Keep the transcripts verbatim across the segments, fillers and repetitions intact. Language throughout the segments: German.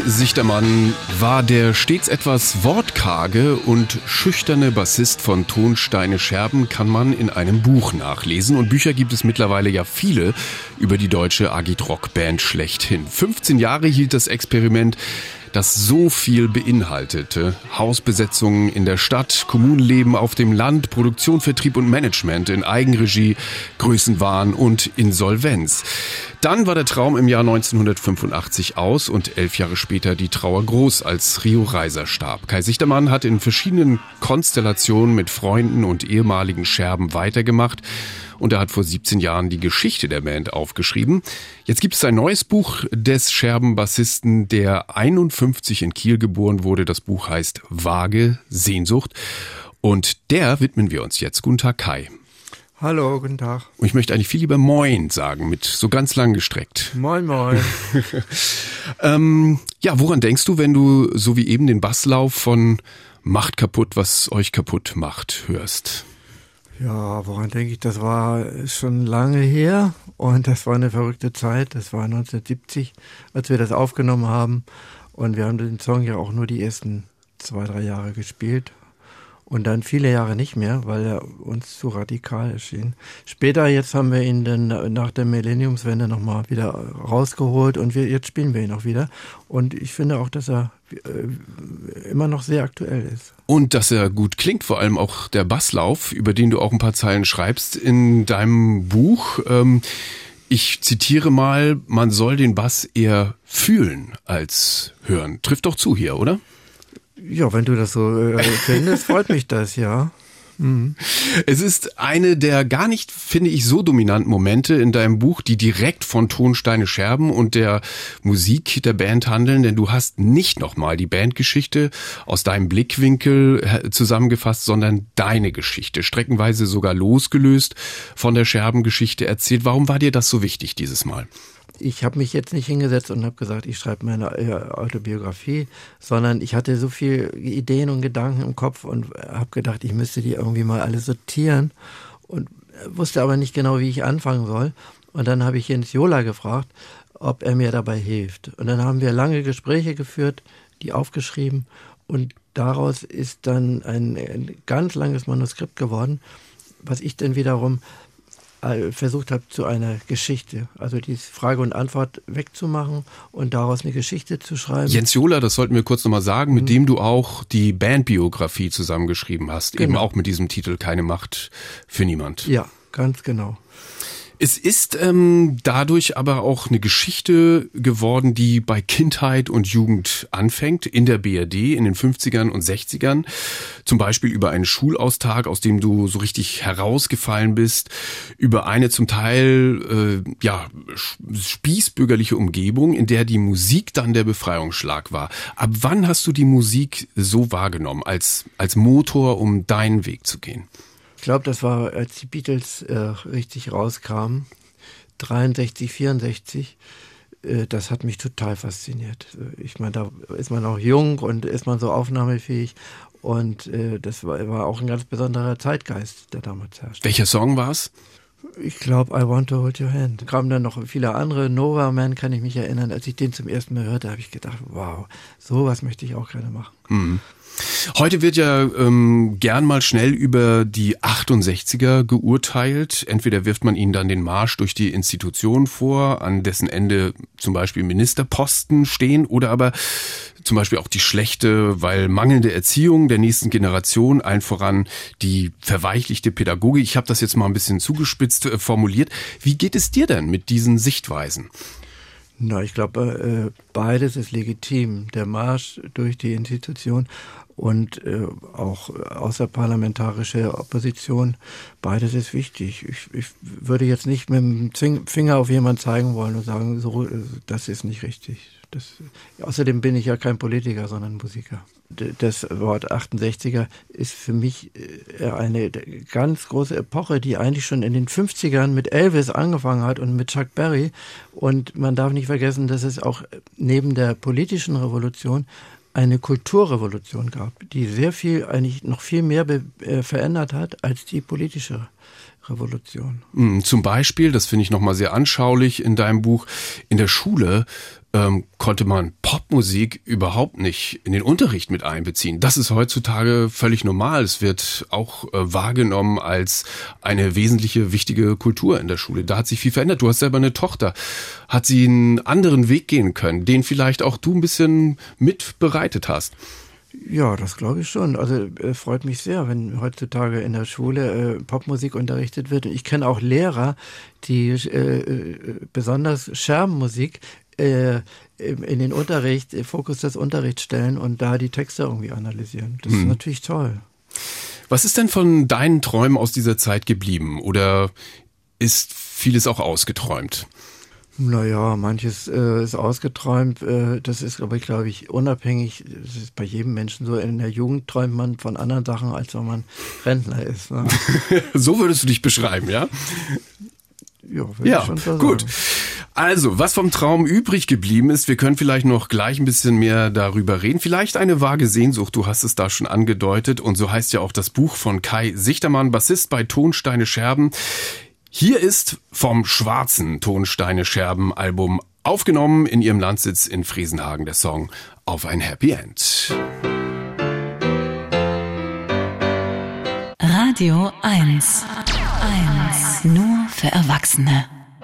Sichtermann war der stets etwas wortkarge und schüchterne Bassist von Ton, Steine, Scherben, kann man in einem Buch nachlesen. Und Bücher gibt es mittlerweile ja viele über die deutsche Agit-Rock-Band schlechthin. fünfzehn Jahre hielt das Experiment, das so viel beinhaltete. Hausbesetzungen in der Stadt, Kommunenleben auf dem Land, Produktion, Vertrieb und Management in Eigenregie, Größenwahn und Insolvenz. Dann war der Traum im Jahr neunzehnhundertfünfundachtzig aus und elf Jahre später die Trauer groß, als Rio Reiser starb. Kai Sichtermann hat in verschiedenen Konstellationen mit Freunden und ehemaligen Scherben weitergemacht. Und er hat vor siebzehn Jahren die Geschichte der Band aufgeschrieben. Jetzt gibt es ein neues Buch des Scherben-Bassisten, der einundfünfzig in Kiel geboren wurde. Das Buch heißt Vage Sehnsucht. Und der widmen wir uns jetzt. Guten Tag, Kai. Hallo, guten Tag. Und ich möchte eigentlich viel lieber Moin sagen, mit so ganz lang gestreckt. Moin, moin. ähm, ja, woran denkst du, wenn du so wie eben den Basslauf von Macht kaputt, was euch kaputt macht, hörst? Ja, woran denke ich? Das war schon lange her und das war eine verrückte Zeit. Das war neunzehnhundertsiebzig, als wir das aufgenommen haben. Und wir haben den Song ja auch nur die ersten zwei, drei Jahre gespielt. Und dann viele Jahre nicht mehr, weil er uns zu radikal erschien. Später, jetzt haben wir ihn dann nach der Millenniumswende nochmal wieder rausgeholt und wir, jetzt spielen wir ihn auch wieder. Und ich finde auch, dass er äh, immer noch sehr aktuell ist. Und dass er gut klingt, vor allem auch der Basslauf, über den du auch ein paar Zeilen schreibst in deinem Buch. Ähm, ich zitiere mal, man soll den Bass eher fühlen als hören. Trifft doch zu hier, oder? Ja, wenn du das so äh, findest, freut mich das, ja. Mhm. Es ist eine der gar nicht, finde ich, so dominanten Momente in deinem Buch, die direkt von Ton, Steine, Scherben und der Musik der Band handeln, denn du hast nicht nochmal die Bandgeschichte aus deinem Blickwinkel zusammengefasst, sondern deine Geschichte, streckenweise sogar losgelöst von der Scherbengeschichte erzählt. Warum war dir das so wichtig dieses Mal? Ich habe mich jetzt nicht hingesetzt und habe gesagt, ich schreibe meine Autobiografie, sondern ich hatte so viele Ideen und Gedanken im Kopf und habe gedacht, ich müsste die irgendwie mal alle sortieren und wusste aber nicht genau, wie ich anfangen soll. Und dann habe ich Jens Jola gefragt, ob er mir dabei hilft. Und dann haben wir lange Gespräche geführt, die aufgeschrieben und daraus ist dann ein, ein ganz langes Manuskript geworden, was ich dann wiederum versucht habe, zu einer Geschichte, also die Frage und Antwort wegzumachen und daraus eine Geschichte zu schreiben. Jens Jola, das sollten wir kurz nochmal sagen, mit mhm. dem du auch die Bandbiografie zusammengeschrieben hast, genau. Eben auch mit diesem Titel Keine Macht für niemand. Ja, ganz genau. Es ist ähm, dadurch aber auch eine Geschichte geworden, die bei Kindheit und Jugend anfängt, in der B R D in den fünfzigern und sechzigern. Zum Beispiel über einen Schulaustag, aus dem du so richtig herausgefallen bist, über eine zum Teil äh, ja spießbürgerliche Umgebung, in der die Musik dann der Befreiungsschlag war. Ab wann hast du die Musik so wahrgenommen, als, als Motor, um deinen Weg zu gehen? Ich glaube, das war, als die Beatles äh, richtig rauskamen, dreiundsechzig, vierundsechzig, äh, das hat mich total fasziniert. Ich meine, da ist man auch jung und ist man so aufnahmefähig und äh, das war, war auch ein ganz besonderer Zeitgeist, der damals herrschte. Welcher Song war's? Ich glaube, I Want to Hold Your Hand. Kamen dann noch viele andere. Nova Man kann ich mich erinnern. Als ich den zum ersten Mal hörte, habe ich gedacht, wow, sowas möchte ich auch gerne machen. Mhm. Heute wird ja ähm, gern mal schnell über die achtundsechziger geurteilt. Entweder wirft man ihnen dann den Marsch durch die Institution vor, an dessen Ende zum Beispiel Ministerposten stehen, oder aber zum Beispiel auch die schlechte, weil mangelnde Erziehung der nächsten Generation, allen voran die verweichlichte Pädagogik. Ich habe das jetzt mal ein bisschen zugespitzt äh, formuliert. Wie geht es dir denn mit diesen Sichtweisen? Na, ich glaube, äh, beides ist legitim. Der Marsch durch die Institution und äh, auch außerparlamentarische Opposition, beides ist wichtig. Ich, ich würde jetzt nicht mit dem Finger auf jemanden zeigen wollen und sagen, so, das ist nicht richtig. Das, außerdem bin ich ja kein Politiker, sondern Musiker. Das Wort achtundsechziger ist für mich eine ganz große Epoche, die eigentlich schon in den fünfzigern mit Elvis angefangen hat und mit Chuck Berry. Und man darf nicht vergessen, dass es auch neben der politischen Revolution eine Kulturrevolution gab, die sehr viel, eigentlich noch viel mehr be- äh, verändert hat als die politische Revolution. Zum Beispiel, das finde ich nochmal sehr anschaulich in deinem Buch, in der Schule ähm, konnte man Popmusik überhaupt nicht in den Unterricht mit einbeziehen. Das ist heutzutage völlig normal. Es wird auch äh, wahrgenommen als eine wesentliche, wichtige Kultur in der Schule. Da hat sich viel verändert. Du hast selber eine Tochter. Hat sie einen anderen Weg gehen können, den vielleicht auch du ein bisschen mit bereitet hast? Ja, das glaube ich schon. Also äh, freut mich sehr, wenn heutzutage in der Schule äh, Popmusik unterrichtet wird. Ich kenne auch Lehrer, die äh, besonders Scherbenmusik äh, in den Unterricht, Fokus des Unterrichts stellen und da die Texte irgendwie analysieren. Das hm. ist natürlich toll. Was ist denn von deinen Träumen aus dieser Zeit geblieben? Oder ist vieles auch ausgeträumt? Naja, manches äh, ist ausgeträumt. Äh, das ist aber, glaube ich, unabhängig. Das ist bei jedem Menschen so. In der Jugend träumt man von anderen Sachen, als wenn man Rentner ist. Ne? So würdest du dich beschreiben, ja? Ja, würde ja, ich schon so gut. sagen. Also, was vom Traum übrig geblieben ist, wir können vielleicht noch gleich ein bisschen mehr darüber reden. Vielleicht eine vage Sehnsucht, du hast es da schon angedeutet. Und so heißt ja auch das Buch von Kai Sichtermann, Bassist bei Tonsteine Scherben. Hier ist vom schwarzen Tonsteine Scherben Album aufgenommen in ihrem Landsitz in Friesenhagen der Song Auf ein Happy End. Radio eins. eins. Nur für Erwachsene.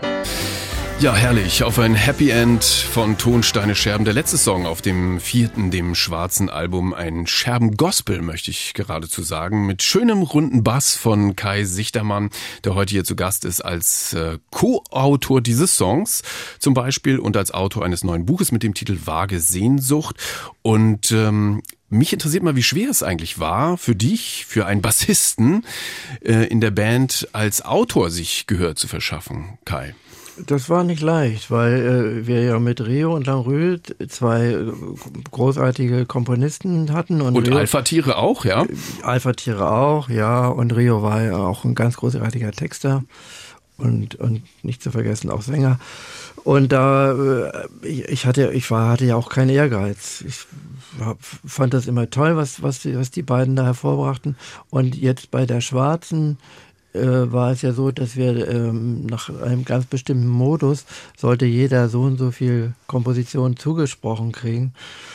Ja, herrlich. Auf ein Happy End von Tonsteine Scherben. Der letzte Song auf dem vierten, dem schwarzen Album. Ein Scherben-Gospel, möchte ich geradezu sagen. Mit schönem runden Bass von Kai Sichtermann, der heute hier zu Gast ist als äh, Co-Autor dieses Songs zum Beispiel und als Autor eines neuen Buches mit dem Titel Vage Sehnsucht. Und ähm, mich interessiert mal, wie schwer es eigentlich war für dich, für einen Bassisten äh, in der Band als Autor sich Gehör zu verschaffen, Kai. Das war nicht leicht, weil äh, wir ja mit Rio und Lanrue zwei äh, großartige Komponisten hatten. Und, und Rio, Alpha-Tiere auch, ja? Alpha-Tiere auch, ja. Und Rio war ja auch ein ganz großartiger Texter und, und nicht zu vergessen auch Sänger. Und da, äh, ich, ich hatte, ich war, hatte ja auch keinen Ehrgeiz. Ich hab, fand das immer toll, was, was, was die beiden da hervorbrachten. Und jetzt bei der Schwarzen war es ja so, dass wir ähm, nach einem ganz bestimmten Modus sollte jeder so und so viel Komposition zugesprochen kriegen.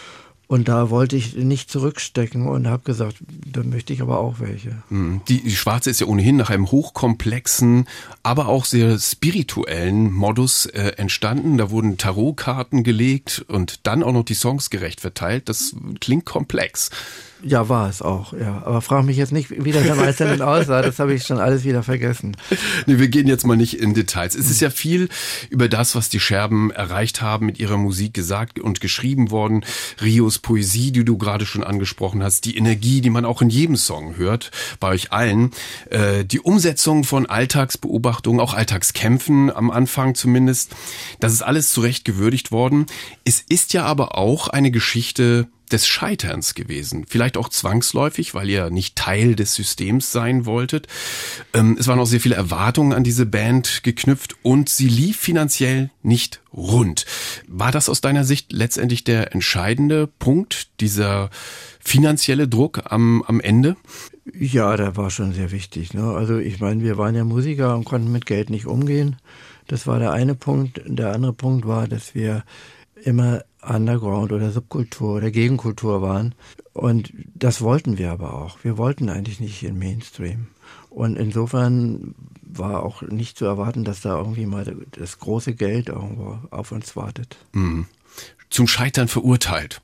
Und da wollte ich nicht zurückstecken und habe gesagt, da möchte ich aber auch welche. Die, die Schwarze ist ja ohnehin nach einem hochkomplexen, aber auch sehr spirituellen Modus äh, entstanden. Da wurden Tarotkarten gelegt und dann auch noch die Songs gerecht verteilt. Das klingt komplex. Ja, war es auch, ja. Aber frag mich jetzt nicht, wie das am Einzelnen aussah. Das habe ich schon alles wieder vergessen. Nee, wir gehen jetzt mal nicht in Details. Es ist ja viel über das, was die Scherben erreicht haben, mit ihrer Musik gesagt und geschrieben worden. Rios Poesie, die du gerade schon angesprochen hast, die Energie, die man auch in jedem Song hört, bei euch allen. Äh, die Umsetzung von Alltagsbeobachtungen, auch Alltagskämpfen am Anfang zumindest. Das ist alles zu Recht gewürdigt worden. Es ist ja aber auch eine Geschichte des Scheiterns gewesen. Vielleicht auch zwangsläufig, weil ihr nicht Teil des Systems sein wolltet. Ähm, es waren auch sehr viele Erwartungen an diese Band geknüpft und sie lief finanziell nicht rund. War das aus deiner Sicht letztendlich der entscheidende Punkt, dieser finanzielle Druck am, am Ende? Ja, der war schon sehr wichtig. Ne? Also ich meine, wir waren ja Musiker und konnten mit Geld nicht umgehen. Das war der eine Punkt. Der andere Punkt war, dass wir immer Underground oder Subkultur oder Gegenkultur waren. Und das wollten wir aber auch. Wir wollten eigentlich nicht in Mainstream. Und insofern war auch nicht zu erwarten, dass da irgendwie mal das große Geld irgendwo auf uns wartet. Mhm. Zum Scheitern verurteilt.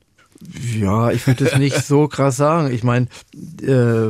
Ja, ich würde es nicht so krass sagen. Ich meine, äh,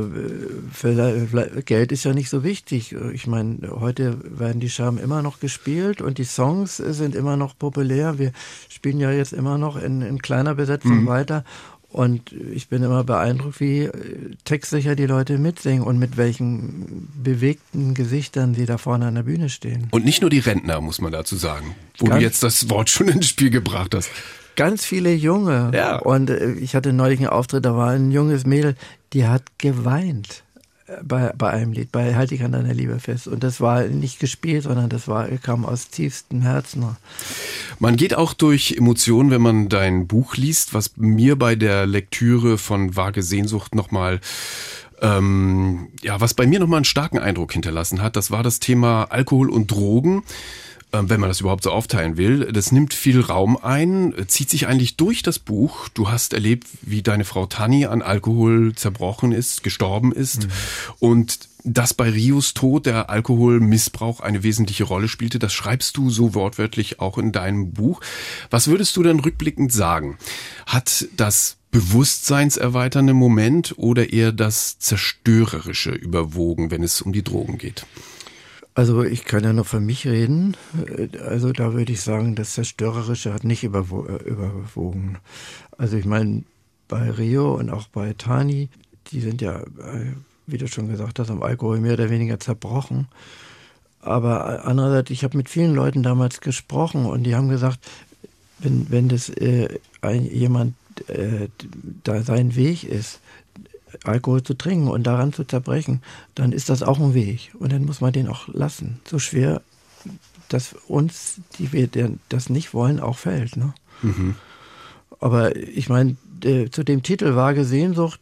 Geld ist ja nicht so wichtig. Ich meine, heute werden die Scherben immer noch gespielt und die Songs sind immer noch populär. Wir spielen ja jetzt immer noch in, in kleiner Besetzung mhm. weiter. Und ich bin immer beeindruckt, wie textsicher die Leute mitsingen und mit welchen bewegten Gesichtern sie da vorne an der Bühne stehen. Und nicht nur die Rentner, muss man dazu sagen, wo Ganz du jetzt das Wort schon ins Spiel gebracht hast. Ganz viele Junge. Ja. Und ich hatte neulich einen Auftritt, da war ein junges Mädel, die hat geweint bei, bei einem Lied, bei Halt dich an deiner Liebe fest. Und das war nicht gespielt, sondern das war, kam aus tiefstem Herzen. Man geht auch durch Emotionen, wenn man dein Buch liest, was mir bei der Lektüre von Vage Sehnsucht nochmal Ähm, ja, was bei mir nochmal einen starken Eindruck hinterlassen hat, das war das Thema Alkohol und Drogen. Wenn man das überhaupt so aufteilen will. Das nimmt viel Raum ein, zieht sich eigentlich durch das Buch. Du hast erlebt, wie deine Frau Tanni an Alkohol zerbrochen ist, gestorben ist. Mhm. Und dass bei Rios Tod der Alkoholmissbrauch eine wesentliche Rolle spielte, das schreibst du so wortwörtlich auch in deinem Buch. Was würdest du denn rückblickend sagen? Hat das bewusstseinserweiternde Moment oder eher das zerstörerische überwogen, wenn es um die Drogen geht? Also ich kann ja nur für mich reden. Also da würde ich sagen, das Zerstörerische hat nicht überwo- überwogen. Also ich meine, bei Rio und auch bei Tanni, die sind ja, wie du schon gesagt hast, am Alkohol mehr oder weniger zerbrochen. Aber andererseits, ich habe mit vielen Leuten damals gesprochen und die haben gesagt, wenn, wenn das äh, ein, jemand äh, da sein Weg ist, Alkohol zu trinken und daran zu zerbrechen, dann ist das auch ein Weg. Und dann muss man den auch lassen. So schwer, dass uns, die wir das nicht wollen, auch fällt. Ne? Mhm. Aber ich meine, zu dem Titel Vage Sehnsucht,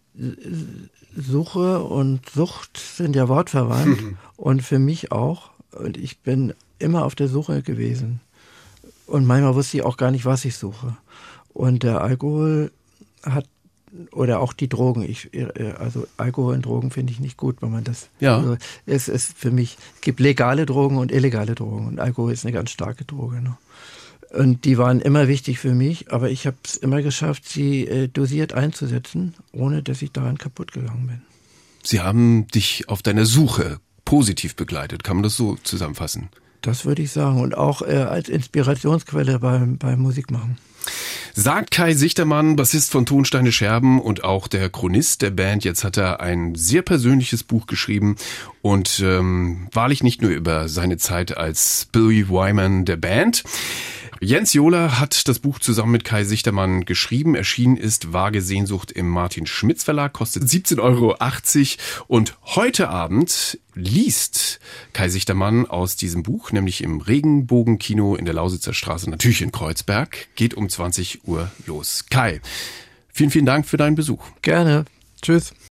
Suche und Sucht sind ja wortverwandt. Mhm. Und für mich auch. Und ich bin immer auf der Suche gewesen. Und manchmal wusste ich auch gar nicht, was ich suche. Und der Alkohol hat oder auch die Drogen. Ich, also Alkohol und Drogen finde ich nicht gut, wenn man das. Ja. Also es ist für mich, es gibt legale Drogen und illegale Drogen und Alkohol ist eine ganz starke Droge. Ne? Und die waren immer wichtig für mich, aber ich habe es immer geschafft, sie äh, dosiert einzusetzen, ohne dass ich daran kaputt gegangen bin. Sie haben dich auf deiner Suche positiv begleitet, kann man das so zusammenfassen? Das würde ich sagen und auch äh, als Inspirationsquelle beim, beim Musikmachen. Sagt Kai Sichtermann, Bassist von Tonsteine Scherben und auch der Chronist der Band. Jetzt hat er ein sehr persönliches Buch geschrieben und ähm, wahrlich nicht nur über seine Zeit als Billy Wyman der Band. Jens Johler hat das Buch zusammen mit Kai Sichtermann geschrieben. Erschienen ist Vage Sehnsucht im Martin Schmitz Verlag, kostet siebzehn Euro achtzig. Und heute Abend liest Kai Sichtermann aus diesem Buch, nämlich im Regenbogenkino in der Lausitzer Straße, natürlich in Kreuzberg. Geht um zwanzig Uhr los. Kai, vielen, vielen Dank für deinen Besuch. Gerne. Tschüss.